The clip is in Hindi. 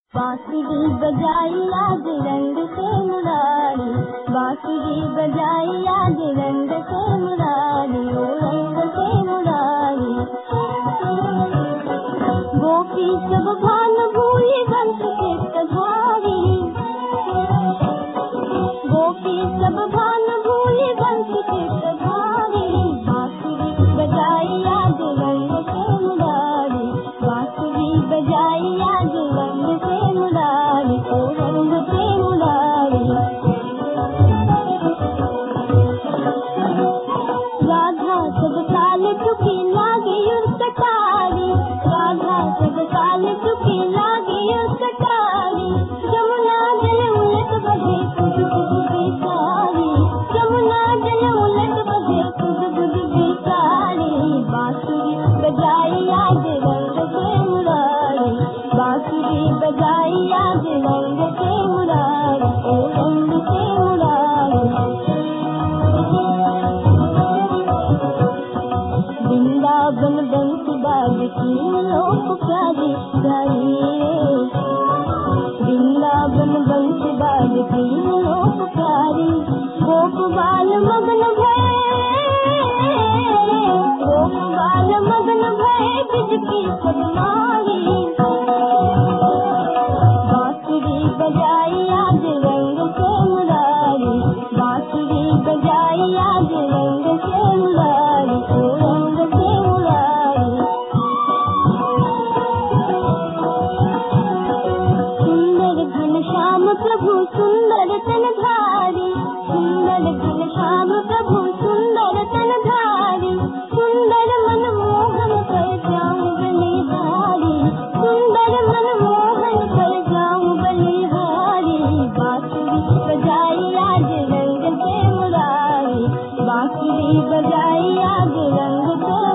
बांसुरी बजाई आज रंग से मुरारी, बांसुरी बजाई आज रंग से मुरारी, ओ रंग से मुरारी। गोपी सब भान भूली बंस के सधारी, गोपी सब भान भूली बंस के सधारी। बांसुरी बजाई आज रंग से मुरारी, बांसुरी बजाई आज रंग से मुरारी, ओ रंग से मुरारी। राधा सब साल चुकी लागी उस कटारी, राधा सब साल चुकी लागी उस कटारी। जमुना जल उलट बहे खुद खुद बेचारी, जमुना जल उलट बहे खुद खुद बेचारी। बांसुरी बजाई आज रंग से मुरारी, बांसुरी बजाई आज रंग से मुरारी, ओ रंग से मुरारी। वृंदावन बंस बाजती लोक प्यारी प्यारी रे, वृंदावन बंस बाजती लोक प्यारी। गोप बाल मगन भये, गोप बाल मगन भये बिजकी सब मारी। बांसुरी बजाई आज रंग से मुरारी, बांसुरी बजाई आज रंग से मुरारी, ओ रंग से मुरारी। सुंदर घनश्याम प्रभु सुंदर तनधारी, सुंदर घनश्याम प्रभु सुंदर तनधारी। सुंदर मनमोहन कर जाऊं बलिहारी, सुंदर मनमोहन कर जाऊं बलिहारी। बांसुरी बजाई आज रंग से मुरारी, बांसुरी बजाई आज रंग से